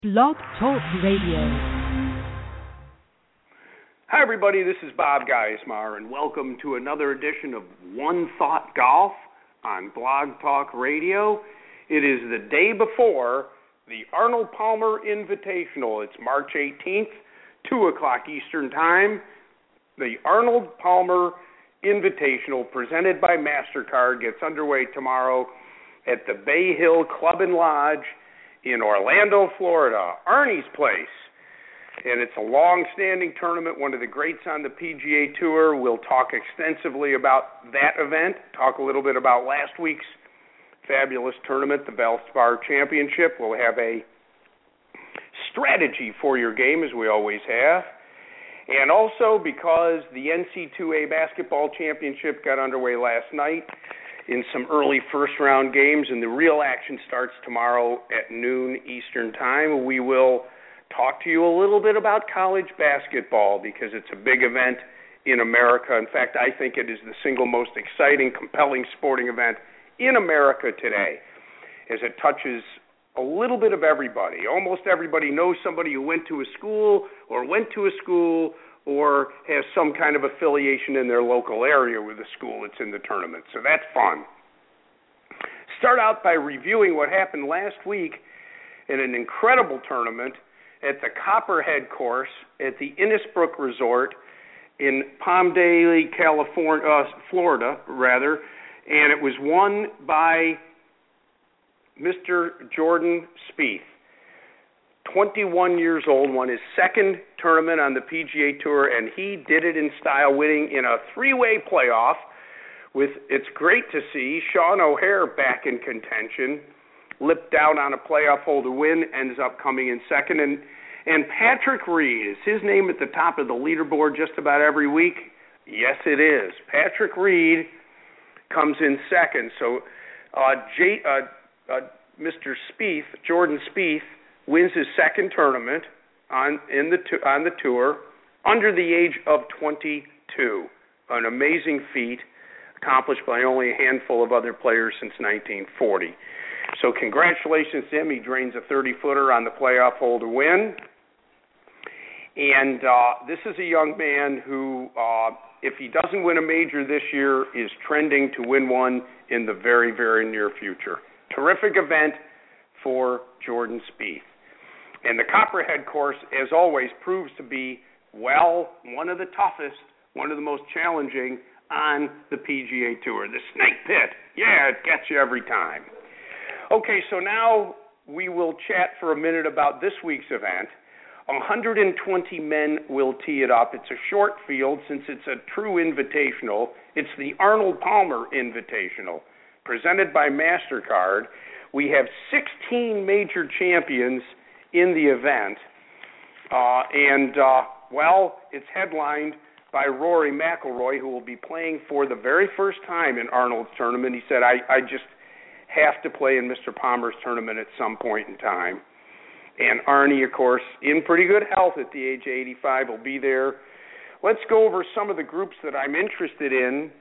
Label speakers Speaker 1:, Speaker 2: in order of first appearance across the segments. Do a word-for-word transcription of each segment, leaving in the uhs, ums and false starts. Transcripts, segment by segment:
Speaker 1: Blog Talk Radio.
Speaker 2: Hi, everybody. This is Bob Geismar, and welcome to another edition of One Thought Golf on Blog Talk Radio. It is the day before the Arnold Palmer Invitational. It's March eighteenth, two o'clock Eastern Time. The Arnold Palmer Invitational, presented by MasterCard, gets underway tomorrow at the Bay Hill Club and Lodge in Orlando, Florida, Arnie's place. And it's a long-standing tournament, one of the greats on the P G A Tour. We'll talk extensively about that event, talk a little bit about last week's fabulous tournament, the Valspar Championship. We'll have a strategy for your game, as we always have. And also, because the N C double A Basketball Championship got underway last night in some early first-round games, and the real action starts tomorrow at noon Eastern Time, we will talk to you a little bit about college basketball because it's a big event in America. In fact, I think it is the single most exciting, compelling sporting event in America today, as it touches a little bit of everybody. Almost everybody knows somebody who went to a school or went to a school or has some kind of affiliation in their local area with the school that's in the tournament. So that's fun. Start out by reviewing what happened last week in an incredible tournament at the Copperhead course at the Innisbrook Resort in Palmdale, California, uh, Florida, rather, and it was won by Mister Jordan Spieth. twenty-one years old, won his second tournament on the P G A Tour, and he did it in style, winning in a three-way playoff. With it's great to see Sean O'Hair back in contention, lipped out on a playoff hole to win, ends up coming in second, and and Patrick Reed, is his name at the top of the leaderboard just about every week? Yes, it is. Patrick Reed comes in second. So uh, J, uh, uh, Mister Spieth, Jordan Spieth, wins his second tournament on in the on the tour under the age of twenty-two. An amazing feat accomplished by only a handful of other players since nineteen forty. So congratulations to him. He drains a thirty-footer on the playoff hole to win. And uh, this is a young man who, uh, if he doesn't win a major this year, is trending to win one in the very, very near future. Terrific event for Jordan Spieth. And the Copperhead course, as always, proves to be, well, one of the toughest, one of the most challenging on the P G A Tour. The Snake Pit, yeah, it gets you every time. Okay, so now we will chat for a minute about this week's event. one hundred twenty men will tee it up. It's a short field since it's a true invitational. It's the Arnold Palmer Invitational, presented by MasterCard. We have sixteen major champions in the event, uh, and, uh, well, it's headlined by Rory McIlroy, who will be playing for the very first time in Arnold's tournament. He said, I, I just have to play in Mister Palmer's tournament at some point in time. And Arnie, of course, in pretty good health at the age of eighty-five, will be there. Let's go over some of the groups that I'm interested in.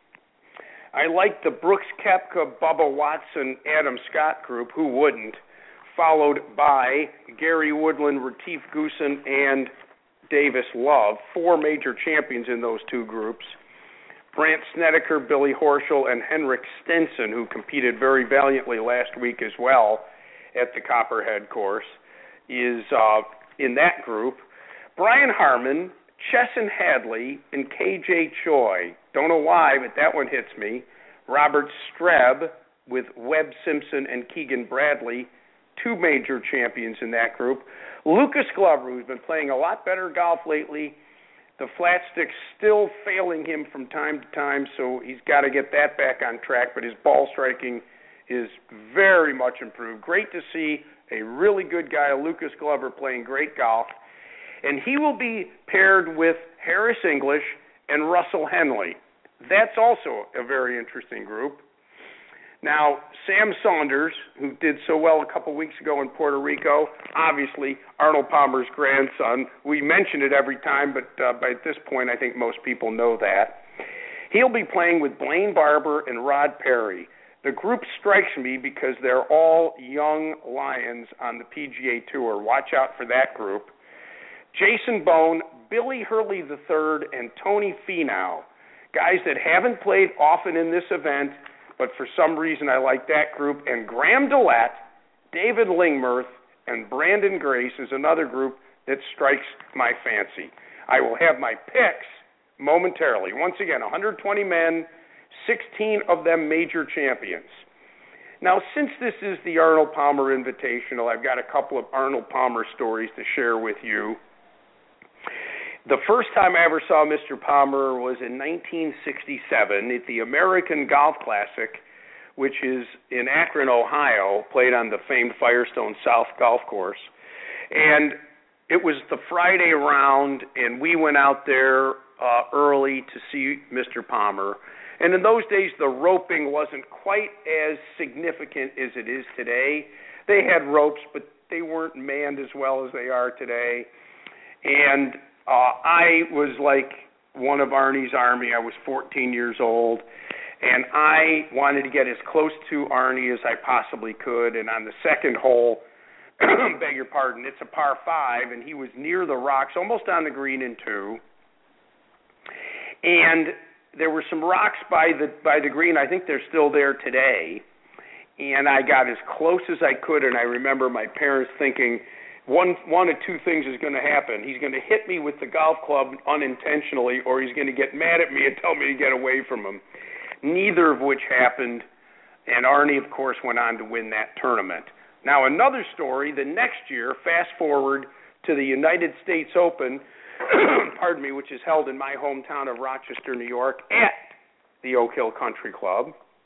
Speaker 2: I like the Brooks Koepka, Bubba Watson, Adam Scott group. Who wouldn't? Followed by Gary Woodland, Retief Goosen, and Davis Love, four major champions in those two groups. Brandt Snedeker, Billy Horschel, and Henrik Stenson, who competed very valiantly last week as well at the Copperhead course, is uh, in that group. Brian Harman, Chesson Hadley, and K J Choi. Don't know why, but that one hits me. Robert Streb with Webb Simpson and Keegan Bradley, two major champions in that group. Lucas Glover, who's been playing a lot better golf lately. The flat stick's still failing him from time to time, so he's got to get that back on track, but his ball striking is very much improved. Great to see a really good guy, Lucas Glover, playing great golf. And he will be paired with Harris English and Russell Henley. That's also a very interesting group. Now, Sam Saunders, who did so well a couple weeks ago in Puerto Rico, obviously Arnold Palmer's grandson. We mention it every time, but uh, by this point I think most people know that. He'll be playing with Blaine Barber and Rod Perry. The group strikes me because they're all young lions on the P G A Tour. Watch out for that group. Jason Bone, Billy Hurley the third, and Tony Finau. Guys that haven't played often in this event, but for some reason I like that group. And Graham Dillette, David Lingmerth, and Brandon Grace is another group that strikes my fancy. I will have my picks momentarily. Once again, one hundred twenty men, sixteen of them major champions. Now, since this is the Arnold Palmer Invitational, I've got a couple of Arnold Palmer stories to share with you. The first time I ever saw Mister Palmer was in nineteen sixty-seven at the American Golf Classic, which is in Akron, Ohio, played on the famed Firestone South Golf Course. And it was the Friday round, and we went out there uh, early to see Mister Palmer. And in those days, the roping wasn't quite as significant as it is today. They had ropes, but they weren't manned as well as they are today. And uh, I was like one of Arnie's army. I was fourteen years old, and I wanted to get as close to Arnie as I possibly could. And on the second hole, beg your pardon, it's a par five, and he was near the rocks, almost on the green in two. And there were some rocks by the by the green. I think they're still there today. And I got as close as I could, and I remember my parents thinking, one one of two things is going to happen. He's going to hit me with the golf club unintentionally, or he's going to get mad at me and tell me to get away from him. Neither of which happened, and Arnie, of course, went on to win that tournament. Now, another story, the next year, fast forward to the United States Open, pardon me, which is held in my hometown of Rochester, New York, at the Oak Hill Country Club.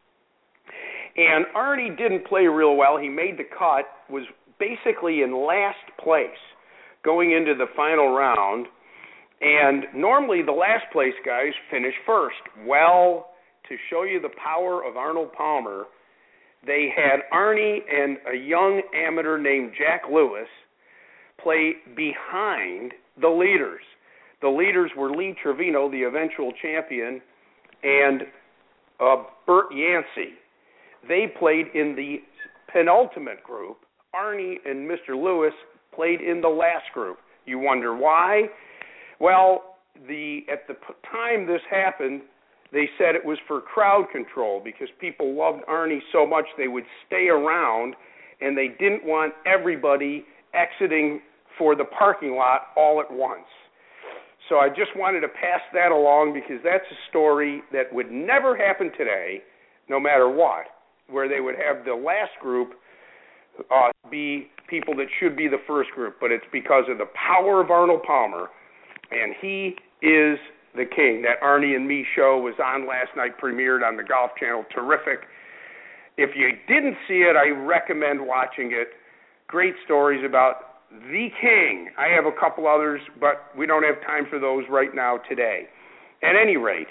Speaker 2: And Arnie didn't play real well. He made the cut, was basically in last place going into the final round. And normally the last place guys finish first. Well, to show you the power of Arnold Palmer, they had Arnie and a young amateur named Jack Lewis play behind the leaders. The leaders were Lee Trevino, the eventual champion, and uh, Bert Yancey. They played in the penultimate group. Arnie and Mister Lewis played in the last group. You wonder why? Well, the at the time this happened, they said it was for crowd control because people loved Arnie so much they would stay around, and they didn't want everybody exiting for the parking lot all at once. So I just wanted to pass that along because that's a story that would never happen today, no matter what, where they would have the last group uh, be people that should be the first group, but it's because of the power of Arnold Palmer, and he is the king. That Arnie and Me show was on last night, premiered on the Golf Channel. Terrific. If you didn't see it, I recommend watching it. Great stories about the king. I have a couple others, but we don't have time for those right now today. At any rate,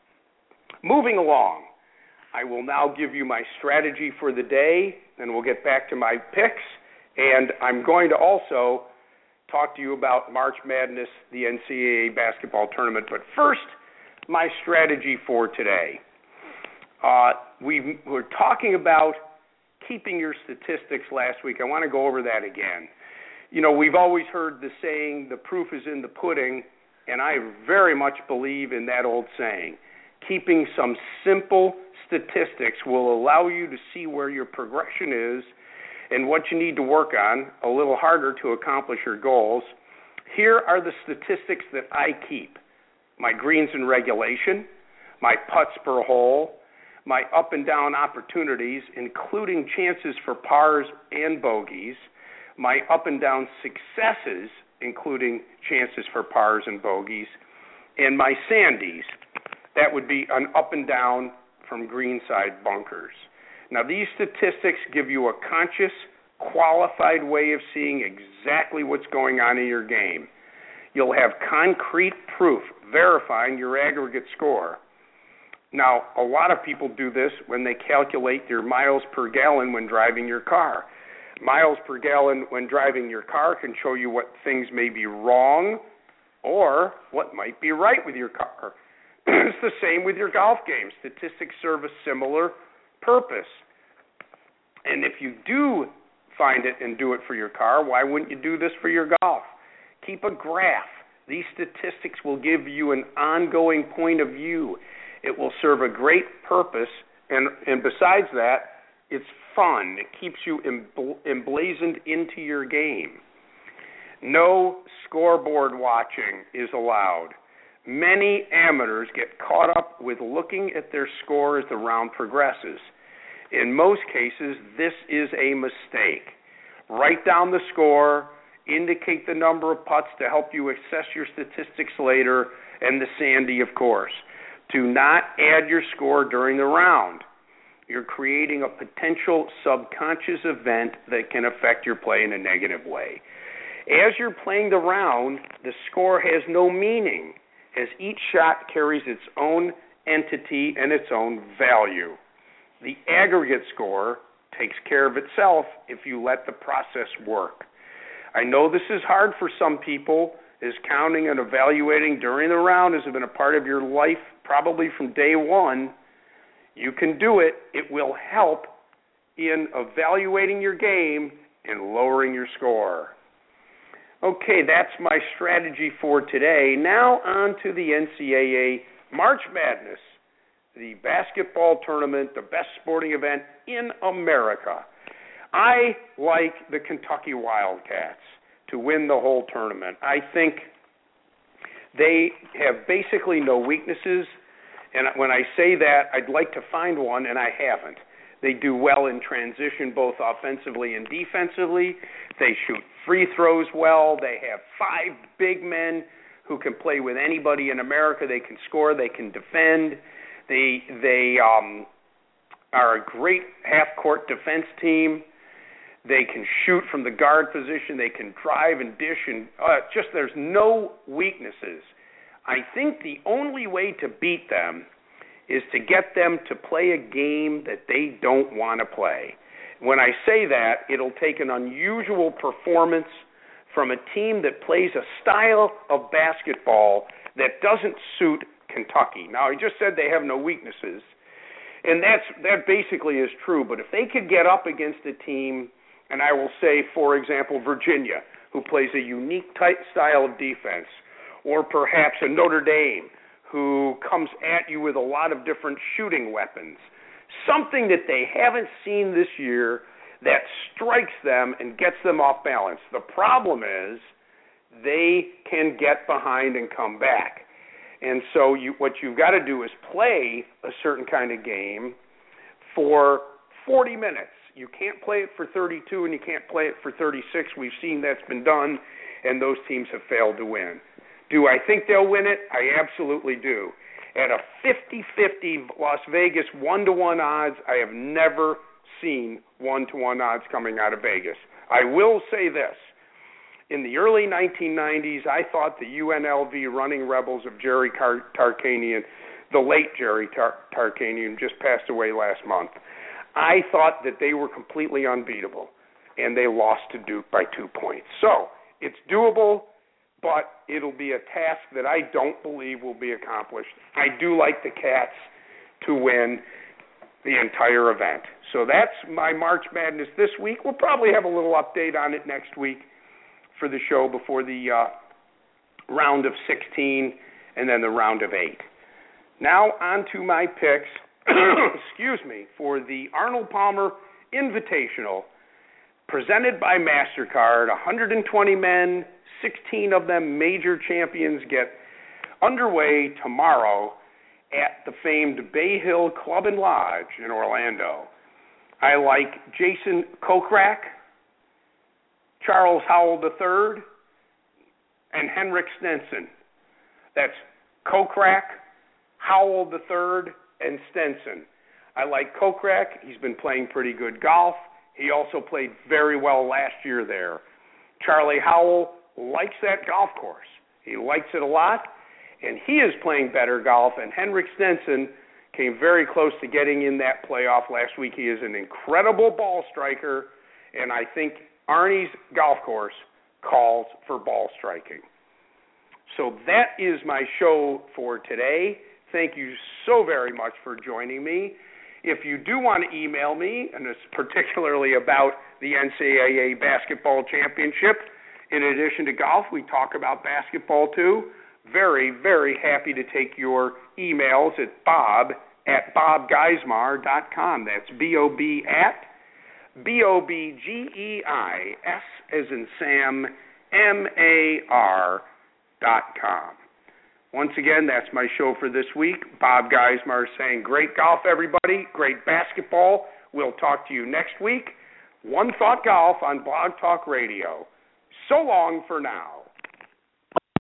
Speaker 2: moving along, I will now give you my strategy for the day, and we'll get back to my picks. And I'm going to also talk to you about March Madness, the N C double A basketball tournament. But first, my strategy for today. Uh, we were talking about keeping your statistics last week. I want to go over that again. You know, we've always heard the saying, the proof is in the pudding, and I very much believe in that old saying. Keeping some simple statistics will allow you to see where your progression is and what you need to work on a little harder to accomplish your goals. Here are the statistics that I keep. My greens in regulation, my putts per hole, my up and down opportunities, including chances for pars and bogeys, my up and down successes, including chances for pars and bogeys, and my sandies. That would be an up and down from greenside bunkers. Now, these statistics give you a conscious, qualified way of seeing exactly what's going on in your game. You'll have concrete proof verifying your aggregate score. Now, a lot of people do this when they calculate your miles per gallon when driving your car. Miles per gallon when driving your car can show you what things may be wrong or what might be right with your car. It's the same with your golf game. Statistics serve a similar purpose. And if you do find it and do it for your car, why wouldn't you do this for your golf? Keep a graph. These statistics will give you an ongoing point of view. It will serve a great purpose, and, and besides that, it's fun. It keeps you embl- emblazoned into your game. No scoreboard watching is allowed. Many amateurs get caught up with looking at their score as the round progresses. In most cases, this is a mistake. Write down the score, indicate the number of putts to help you assess your statistics later, and the Sandy, of course. Do not add your score during the round. You're creating a potential subconscious event that can affect your play in a negative way. As you're playing the round, the score has no meaning, as each shot carries its own entity and its own value. The aggregate score takes care of itself if you let the process work. I know this is hard for some people, as counting and evaluating during the round has been a part of your life probably from day one. You can do it. It will help in evaluating your game and lowering your score. Okay, that's my strategy for today. Now on to the N C double A March Madness, the basketball tournament, the best sporting event in America. I like the Kentucky Wildcats to win the whole tournament. I think they have basically no weaknesses, and when I say that, I'd like to find one, and I haven't. They do well in transition, both offensively and defensively. They shoot free throws well. They have five big men who can play with anybody in America. They can score. They can defend. They they um, are a great half-court defense team. They can shoot from the guard position. They can drive and dish, and uh, just there's no weaknesses. I think the only way to beat them is to get them to play a game that they don't want to play. When I say that, it'll take an unusual performance from a team that plays a style of basketball that doesn't suit Kentucky. Now, I just said they have no weaknesses, and that's that basically is true, but if they could get up against a team, and I will say, for example, Virginia, who plays a unique type style of defense, or perhaps a Notre Dame, who comes at you with a lot of different shooting weapons, something that they haven't seen this year that strikes them and gets them off balance. The problem is they can get behind and come back. And so you, what you've got to do is play a certain kind of game for forty minutes. You can't play it for thirty-two and you can't play it for thirty-six. We've seen that's been done, and those teams have failed to win. Do I think they'll win it? I absolutely do. At a fifty-fifty Las Vegas one-to-one odds, I have never seen one-to-one odds coming out of Vegas. I will say this. In the early nineteen nineties, I thought the U N L V Running Rebels of Jerry Tar- Tarkanian, the late Jerry Tar- Tarkanian, just passed away last month, I thought that they were completely unbeatable, and they lost to Duke by two points. So it's doable, but it'll be a task that I don't believe will be accomplished. I do like the Cats to win the entire event. So that's my March Madness this week. We'll probably have a little update on it next week for the show before the uh, round of sixteen and then the round of eight. Now on to my picks, excuse me, for the Arnold Palmer Invitational, presented by MasterCard. one hundred twenty men, sixteen of them major champions, get underway tomorrow at the famed Bay Hill Club and Lodge in Orlando. I like Jason Kokrak, Charles Howell the third, and Henrik Stenson. That's Kokrak, Howell the third, and Stenson. I like Kokrak. He's been playing pretty good golf. He also played very well last year there. Charlie Howell likes that golf course. He likes it a lot, and he is playing better golf, and Henrik Stenson came very close to getting in that playoff last week. He is an incredible ball striker, and I think Arnie's golf course calls for ball striking. So that is my show for today. Thank you so very much for joining me. If you do want to email me, and it's particularly about the N C double A basketball championship, in addition to golf, we talk about basketball too. Very, very happy to take your emails at bob at bob geismar dot com. That's B O B at B O B G E I S as in Sam, M A R dot com. Once again, that's my show for this week. Bob Geismar saying great golf, everybody. Great basketball. We'll talk to you next week. One Thought Golf on Blog Talk Radio. So long for now.